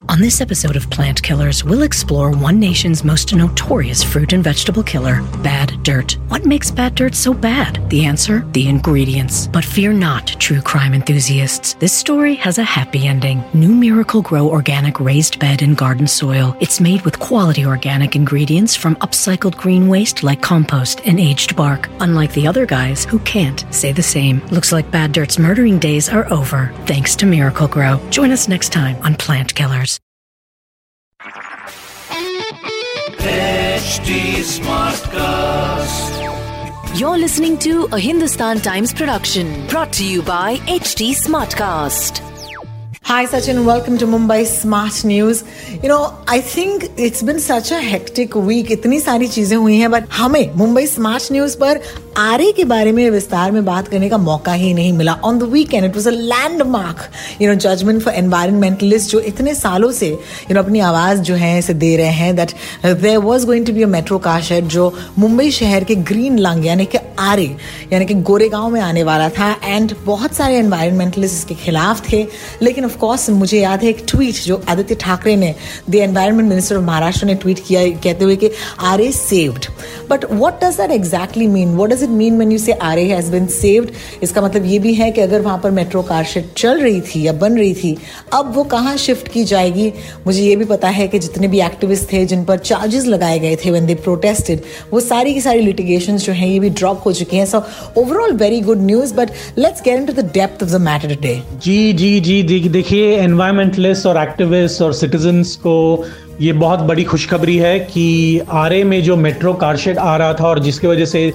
On this episode of Plant Killers, we'll explore one nation's most notorious fruit and vegetable killer, bad dirt. What makes bad dirt so bad? The answer? The ingredients. But fear not, true crime enthusiasts. This story has a happy ending. New Miracle-Gro Organic Raised Bed and Garden Soil. It's made with quality organic ingredients from upcycled green waste like compost and aged bark. Unlike the other guys who can't say the same. Looks like Bad Dirt's murdering days are over, thanks to Miracle-Gro. Join us next time on Plant Killers. HD Smartcast. You're listening to a Hindustan Times production brought to you by HD Smartcast. Hi Sachin, welcome to Mumbai Smart News. You know, I think it's been such a hectic week. इतनी सारी चीजें हुई हैं, but हमें Mumbai smart news पर आरे के बारे में विस्तार में बात करने का मौका ही नहीं मिला. On the weekend it was a landmark judgement for environmentalist जो इतने सालों से अपनी आवाज जो है इसे दे रहे हैं, that there was going to be a metro car shed जो मुंबई शहर के ग्रीन लंग यानी कि आरे यानी कि गोरेगांव में आने वाला था. एंड बहुत सारे एनवायरमेंटलिस्ट इसके खिलाफ थे, लेकिन ऑफ कोर्स मुझे याद है एक ट्वीट जो आदित्य ठाकरे ने, the environment minister of Maharashtra, ने ट्वीट किया कहते हुए कि Aarey saved. But what does that exactly mean? What does it mean when you say Aarey has been saved? इसका मतलब ये भी है कि अगर वहां पर मेट्रो कार शेड चल रही थी या बन रही थी, अब वो कहाँ शिफ्ट की जाएगी? मुझे ये भी पता है कि जितने भी एक्टिविस्ट थे जिन पर चार्जेस लगाए गए थे व्हेन दे प्रोटेस्टेड, वो सारी की सारी लिटिगेशंस जो हैं ये भी ड्रॉप हो चुकी हैं. So overall very good news, but let's get into the depth of the matter today. जी देखिए, एनवायरमेंटलिस्ट और एक्टिविस्ट और सिटीजन्स को ये बहुत बड़ी खुशखबरी है कि आरे में जो मेट्रो कारशेड आ रहा था और जिसकी वजह से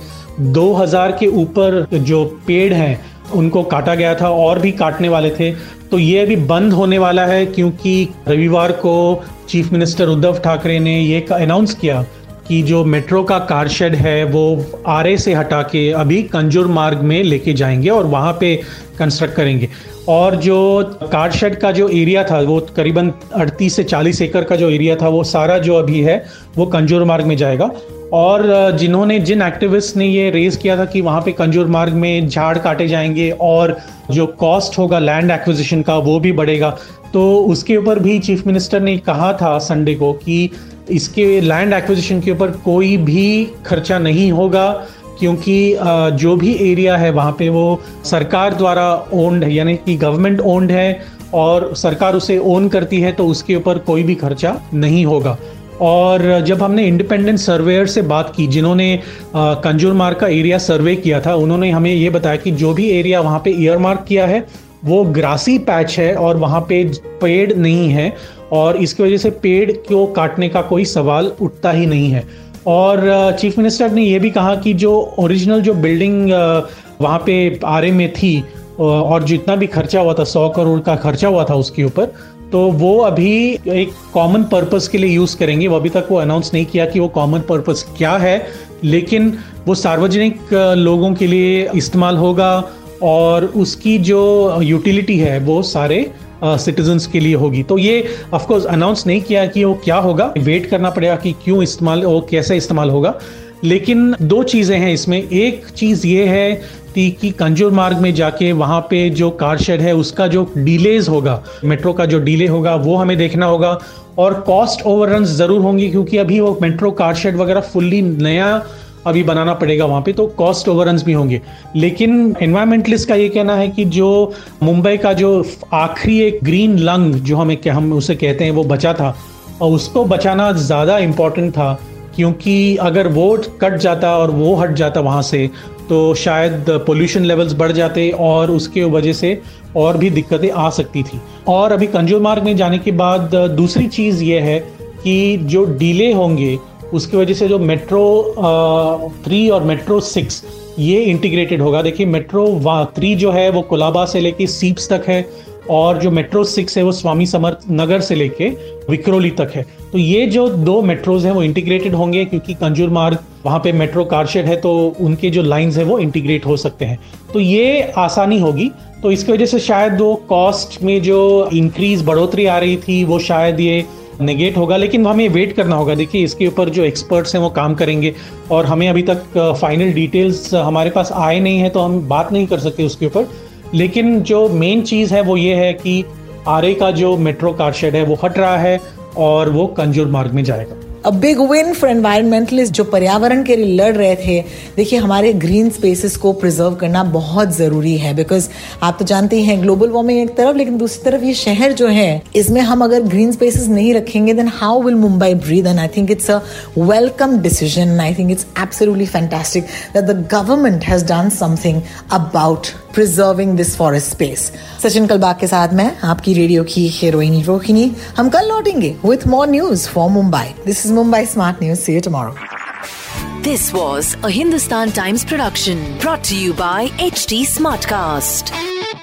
2000 के ऊपर जो पेड़ हैं उनको काटा गया था और भी काटने वाले थे, तो ये अभी बंद होने वाला है. क्योंकि रविवार को चीफ मिनिस्टर उद्धव ठाकरे ने ये अनाउंस किया कि जो मेट्रो का कार शेड है वो आरे से हटा के अभी कंजूर मार्ग में लेके जाएंगे और वहाँ पे कंस्ट्रक्ट करेंगे. और जो कार शेड का जो एरिया था वो करीबन 38 से 40 एकड़ का जो एरिया था वो सारा जो अभी है वो कंजूर मार्ग में जाएगा. और जिन एक्टिविस्ट ने ये रेज किया था कि वहाँ पे कंजूर मार्ग में झाड़ काटे जाएंगे और जो कॉस्ट होगा लैंड एक्विजिशन का वो भी बढ़ेगा, तो उसके ऊपर भी चीफ मिनिस्टर ने कहा था संडे को कि इसके लैंड एक्विजिशन के ऊपर कोई भी खर्चा नहीं होगा, क्योंकि जो भी एरिया है वहाँ पे वो सरकार द्वारा ओन्ड है, यानी कि गवर्नमेंट ओन्ड है और सरकार उसे ओन करती है, तो उसके ऊपर कोई भी खर्चा नहीं होगा. और जब हमने इंडिपेंडेंट सर्वेयर से बात की जिन्होंने कंजूर मार्ग का एरिया सर्वे किया था, उन्होंने हमें ये बताया कि जो भी एरिया वहाँ पे ईयरमार्क किया है वो ग्रासी पैच है और वहाँ पे पेड़ नहीं है, और इसकी वजह से पेड़ को काटने का कोई सवाल उठता ही नहीं है. और चीफ मिनिस्टर ने यह भी कहा कि जो ओरिजिनल जो बिल्डिंग वहाँ पे आरे में थी और जितना भी खर्चा हुआ था 100 करोड़ का खर्चा हुआ था उसके ऊपर, तो वो अभी एक कॉमन पर्पस के लिए यूज़ करेंगे. वो अभी तक वो अनाउंस नहीं किया कि वो कॉमन पर्पस क्या है, लेकिन वो सार्वजनिक लोगों के लिए इस्तेमाल होगा और उसकी जो यूटिलिटी है वो सारे सिटीजन्स के लिए होगी. तो ये ऑफ कोर्स अनाउंस नहीं किया कि वो क्या होगा, वेट करना पड़ेगा कि क्यों इस्तेमाल और कैसे इस्तेमाल होगा. लेकिन दो चीज़ें हैं इसमें. एक चीज़ ये है कि कंजूर मार्ग में जाके वहाँ पे जो कार शेड है उसका जो डिलेज होगा, मेट्रो का जो डिले होगा वो हमें देखना होगा. और कॉस्ट ओवररन्स ज़रूर होंगी, क्योंकि अभी वो मेट्रो कार शेड वगैरह फुल्ली नया अभी बनाना पड़ेगा वहाँ पे, तो कॉस्ट ओवररन्स भी होंगे. लेकिन एनवायरमेंटलिस्ट का ये कहना है कि जो मुंबई का जो आखिरी एक ग्रीन लंग जो हम उसे कहते हैं वो बचा था, और उसको बचाना ज़्यादा इम्पोर्टेंट था, क्योंकि अगर वो कट जाता और वो हट जाता वहाँ से तो शायद पोल्यूशन लेवल्स बढ़ जाते और उसके वजह से और भी दिक्कतें आ सकती थी. और अभी कंजूर मार्ग में जाने के बाद दूसरी चीज़ ये है कि जो डिले होंगे उसकी वजह से जो मेट्रो 3 और मेट्रो 6 ये इंटीग्रेटेड होगा. देखिए, मेट्रो 3 जो है वो कोलाबा से लेके सीप्स तक है और जो मेट्रो 6 है वो स्वामी समर्थ नगर से लेके विक्रोली तक है. तो ये जो दो मेट्रोज हैं वो इंटीग्रेटेड होंगे, क्योंकि कंजूर मार्ग वहाँ पे मेट्रो कारशेड है तो उनके जो लाइंस है वो इंटीग्रेट हो सकते हैं. तो ये आसानी होगी. तो इसकी वजह से शायद वो कॉस्ट में जो इंक्रीज बढ़ोतरी आ रही थी वो शायद ये नेगेट होगा. लेकिन हमें वेट करना होगा. देखिए, इसके ऊपर जो एक्सपर्ट्स हैं वो काम करेंगे और हमें अभी तक फाइनल डिटेल्स हमारे पास आए नहीं है, तो हम बात नहीं कर सकते उसके ऊपर. लेकिन जो मेन चीज़ है वो ये है कि आरए का जो मेट्रो कारशेड है वो हट रहा है और वो कंजूर मार्ग में जाएगा। A big win for environmentalists जो पर्यावरण के लिए लड़ रहे थे। देखिए, हमारे ग्रीन स्पेसेस को प्रिजर्व करना बहुत ज़रूरी है, बिकॉज आप तो जानते ही हैं ग्लोबल वार्मिंग एक तरफ, लेकिन दूसरी तरफ ये शहर जो है इसमें हम अगर ग्रीन स्पेसेस नहीं रखेंगे then how will Mumbai breathe. And I think it's a welcome decision. I think it's absolutely fantastic that the government has done something about preserving this forest space. Sachin Kalbag के साथ मैं आपकी रेडियो की हीरोइनी रोहिणी। हम कल लौटेंगे with more news for Mumbai. This is Mumbai Smart News. See you tomorrow. This was a Hindustan Times production brought to you by HT Smartcast.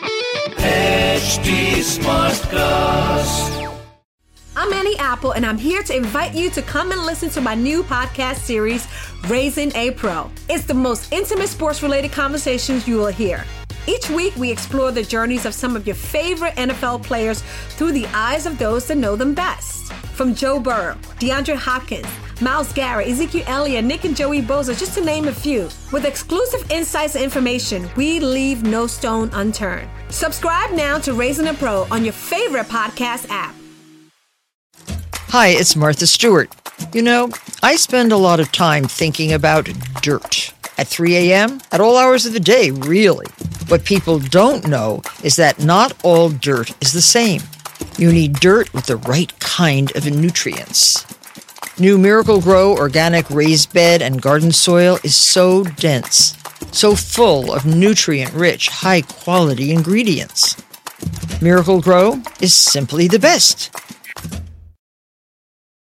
HT Smartcast. I'm Annie Apple, and I'm here to invite you to come and listen to my new podcast series, Raising a Pro. It's the most intimate sports-related conversations you will hear. Each week, we explore the journeys of some of your favorite NFL players through the eyes of those that know them best. From Joe Burrow, DeAndre Hopkins, Myles Garrett, Ezekiel Elliott, Nick and Joey Bosa, just to name a few. With exclusive insights and information, we leave no stone unturned. Subscribe now to Raising a Pro on your favorite podcast app. Hi, it's Martha Stewart. You know, I spend a lot of time thinking about dirt. At 3 a.m., at all hours of the day, really. What people don't know is that not all dirt is the same. You need dirt with the right kind of nutrients. New Miracle Grow organic raised bed and garden soil is so dense, so full of nutrient-rich, high-quality ingredients. Miracle Grow is simply the best.